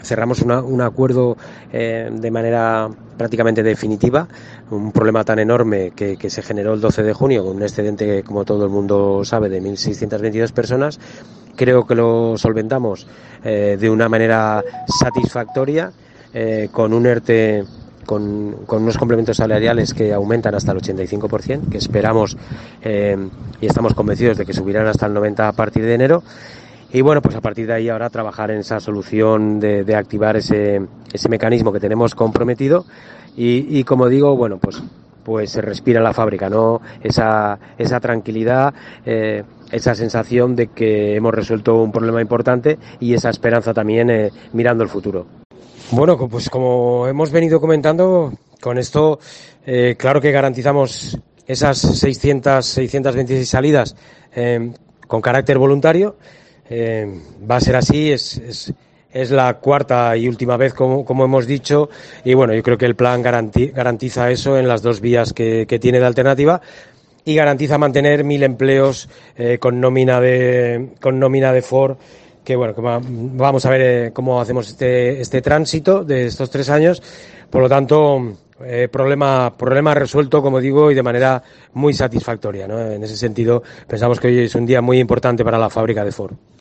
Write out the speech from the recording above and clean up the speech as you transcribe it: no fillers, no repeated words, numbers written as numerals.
cerramos un acuerdo de manera prácticamente definitiva, un problema tan enorme que se generó el 12 de junio con un excedente, como todo el mundo sabe, de 1.622 personas. Creo que lo solventamos de una manera satisfactoria, con un ERTE con unos complementos salariales que aumentan hasta el 85%, que esperamos y estamos convencidos de que subirán hasta el 90% a partir de enero. Y bueno, pues a partir de ahí ahora trabajar en esa solución de activar ese mecanismo que tenemos comprometido y como digo, bueno, pues se respira en la fábrica, ¿no? Esa tranquilidad, esa sensación de que hemos resuelto un problema importante y esa esperanza también mirando el futuro. Bueno, pues como hemos venido comentando, con esto claro que garantizamos esas 626 salidas con carácter voluntario. Va a ser así, es la cuarta y última vez, como hemos dicho, y bueno, yo creo que el plan garantiza eso en las dos vías que tiene de alternativa y garantiza mantener 1.000 empleos con nómina de Ford, que bueno, que vamos a ver cómo hacemos este tránsito de estos 3 años. Por lo tanto, problema resuelto, como digo, y de manera muy satisfactoria, ¿no? En ese sentido, pensamos que hoy es un día muy importante para la fábrica de Ford.